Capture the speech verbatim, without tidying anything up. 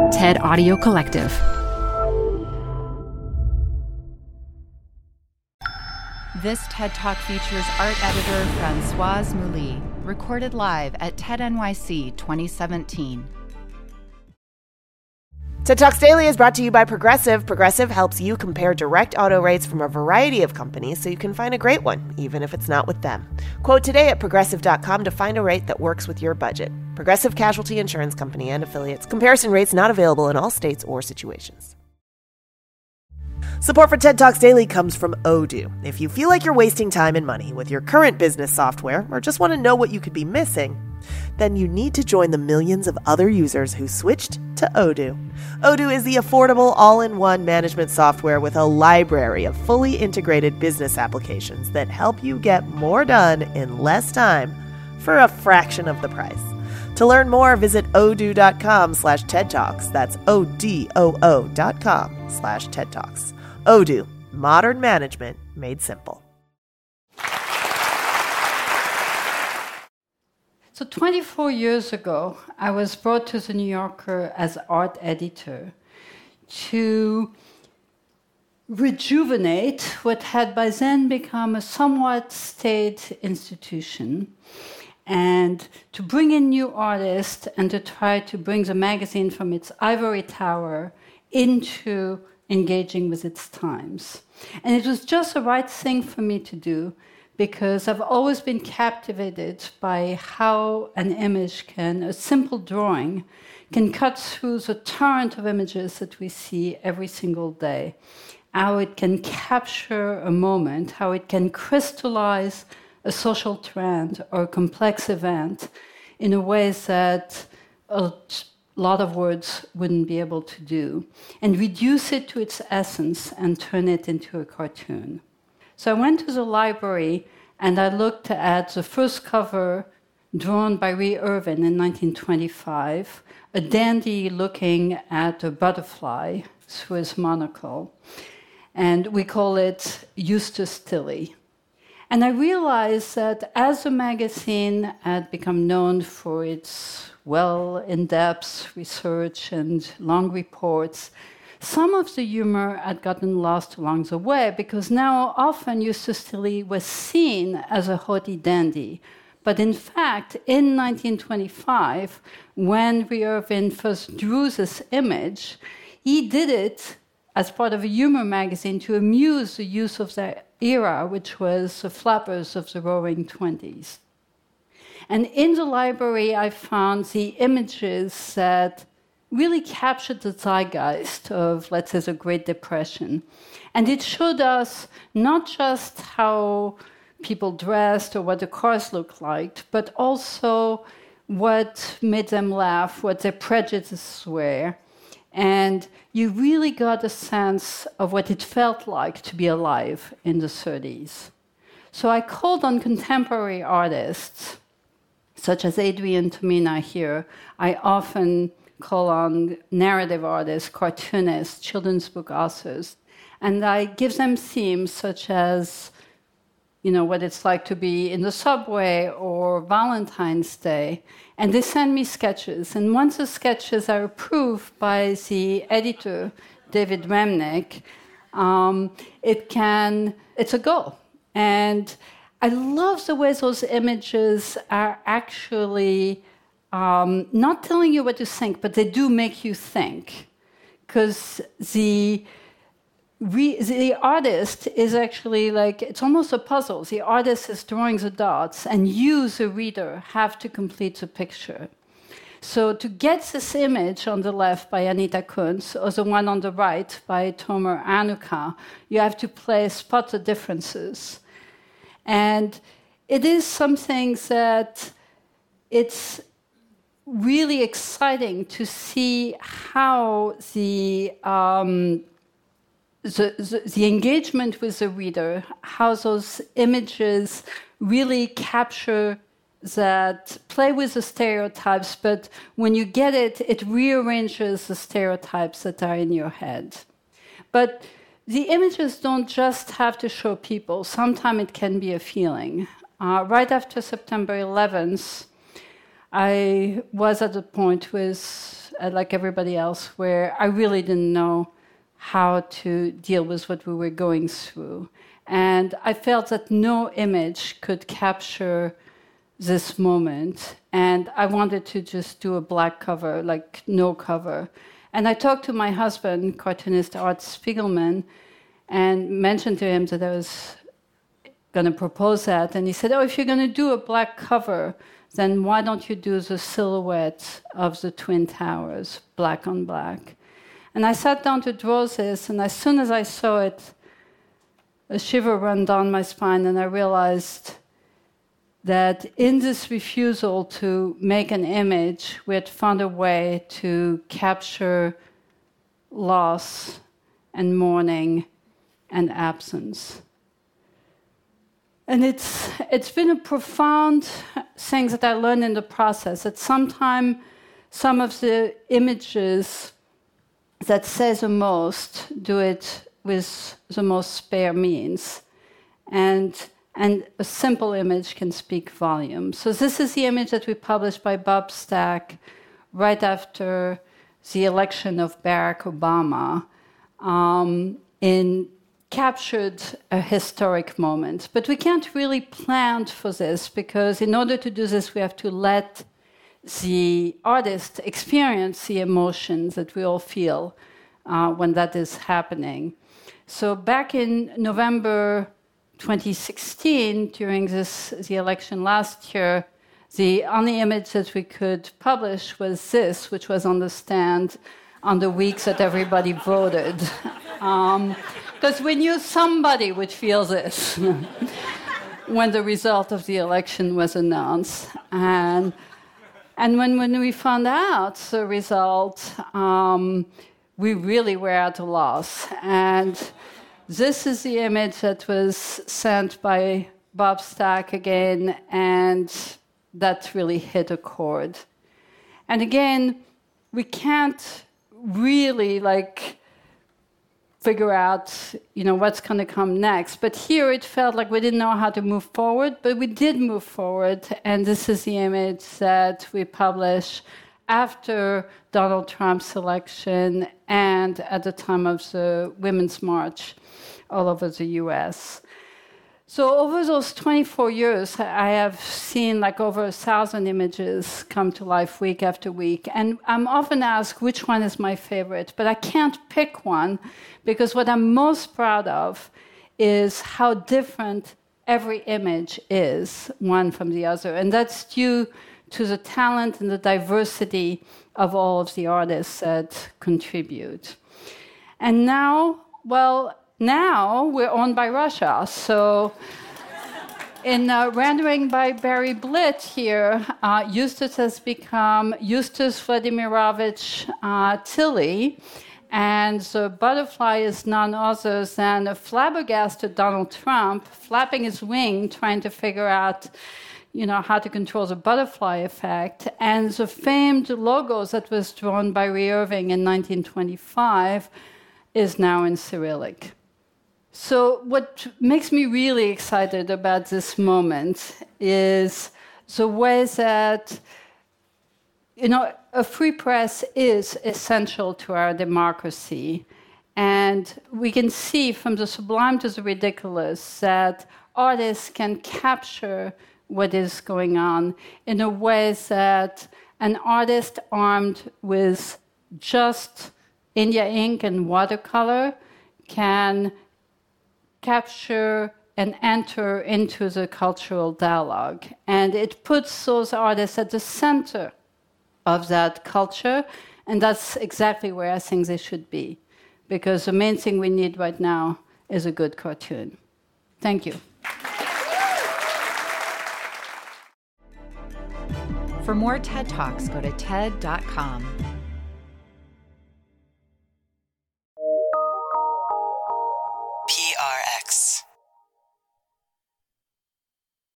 TED Audio Collective. This TED Talk features art editor Françoise Mouly, recorded live at TED N Y C twenty seventeen. TED Talks Daily is brought to you by Progressive. Progressive helps you compare direct auto rates from a variety of companies so you can find a great one, even if it's not with them. Quote today at progressive dot com to find a rate that works with your budget. Progressive Casualty Insurance Company and affiliates. Comparison rates not available in all states or situations. Support for TED Talks Daily comes from Odoo. If you feel like you're wasting time and money with your current business software or just want to know what you could be missing, then you need to join the millions of other users who switched to Odoo. Odoo is the affordable all-in-one management software with a library of fully integrated business applications that help you get more done in less time for a fraction of the price. To learn more, visit odoo.com slash TED Talks. That's O-D-O-O dot com slash TED Talks. Odoo, modern management made simple. So twenty-four years ago, I was brought to The New Yorker as art editor to rejuvenate what had by then become a somewhat staid institution, and to bring in new artists and to try to bring the magazine from its ivory tower into engaging with its times. And it was just the right thing for me to do, because I've always been captivated by how an image can, a simple drawing, can cut through the torrent of images that we see every single day. How it can capture a moment, how it can crystallize a social trend or a complex event in a way that a lot of words wouldn't be able to do, and reduce it to its essence and turn it into a cartoon. So I went to the library and I looked at the first cover drawn by Ree Irvin in nineteen twenty-five, a dandy looking at a butterfly through his monocle. And we call it Eustace Tilley. And I realized that as the magazine had become known for its well in-depth research and long reports, some of the humor had gotten lost along the way, because now often Eustace Tilley was seen as a haughty dandy. But in fact, in nineteen twenty-five, when Ree Irvin first drew this image, he did it as part of a humor magazine to amuse the youth of their era, which was the flappers of the Roaring Twenties. And in the library, I found the images that really captured the zeitgeist of, let's say, the Great Depression. And it showed us not just how people dressed or what the cars looked like, but also what made them laugh, what their prejudices were. And you really got a sense of what it felt like to be alive in the thirties. So I called on contemporary artists, such as Adrian Tomina here. I often call on narrative artists, cartoonists, children's book authors, and I give them themes such as, you know, what it's like to be in the subway or Valentine's Day, and they send me sketches. And once the sketches are approved by the editor, David Remnick, um, it can, it's a go. And I love the way those images are actually um, not telling you what to think, but they do make you think. Because the, re- the artist is actually like, it's almost a puzzle. The artist is drawing the dots, and you, the reader, have to complete the picture. So to get this image on the left by Anita Kunz, or the one on the right by Tomer Anuka, you have to play, spot the differences. And it is something that it's really exciting to see how the, um, the, the, the engagement with the reader, how those images really capture that, play with the stereotypes, but when you get it, it rearranges the stereotypes that are in your head. But the images don't just have to show people. Sometimes it can be a feeling. Uh, right after September eleventh, I was at a point with uh, like everybody else, where I really didn't know how to deal with what we were going through. And I felt that no image could capture this moment. And I wanted to just do a black cover, like no cover. And I talked to my husband, cartoonist Art Spiegelman, and mentioned to him that I was going to propose that. And he said, oh, if you're going to do a black cover, then why don't you do the silhouette of the Twin Towers, black on black? And I sat down to draw this, and as soon as I saw it, a shiver ran down my spine, and I realized that in this refusal to make an image, we had found a way to capture loss and mourning and absence. And it's it's been a profound thing that I learned in the process, that sometimes some of the images that say the most do it with the most spare means. And, and a simple image can speak volumes. So this is the image that we published by Bob Stack right after the election of Barack Obama. Um, in captured a historic moment. But we can't really plan for this, because in order to do this, we have to let the artist experience the emotions that we all feel uh, when that is happening. So back in November twenty sixteen, during this the election last year, the only image that we could publish was this, which was on the stand on the weeks that everybody voted. Um, Because we knew somebody would feel this when the result of the election was announced. And, and when, when we found out the result, um, we really were at a loss. And this is the image that was sent by Bob Stack again, and that really hit a chord. And again, we can't really, like, figure out, you know, what's going to come next. But here it felt like we didn't know how to move forward, but we did move forward. And this is the image that we published after Donald Trump's election and at the time of the Women's March all over the U S. So over those twenty-four years, I have seen like over a thousand images come to life week after week. And I'm often asked which one is my favorite, but I can't pick one, because what I'm most proud of is how different every image is, one from the other. And that's due to the talent and the diversity of all of the artists that contribute. And now, well, now we're owned by Russia. So in uh, rendering by Barry Blitt here, uh, Eustace has become Eustace Vladimirovich uh, Tilley. And the butterfly is none other than a flabbergasted Donald Trump flapping his wing, trying to figure out, you know, how to control the butterfly effect. And the famed logo that was drawn by Ray Irving in nineteen twenty-five is now in Cyrillic. So what makes me really excited about this moment is the way that, you know, a free press is essential to our democracy. And we can see from the sublime to the ridiculous that artists can capture what is going on in a way that an artist armed with just India ink and watercolor can capture and enter into the cultural dialogue. And it puts those artists at the center of that culture, and that's exactly where I think they should be, because the main thing we need right now is a good cartoon. Thank you. For more TED Talks, go to T E D dot com.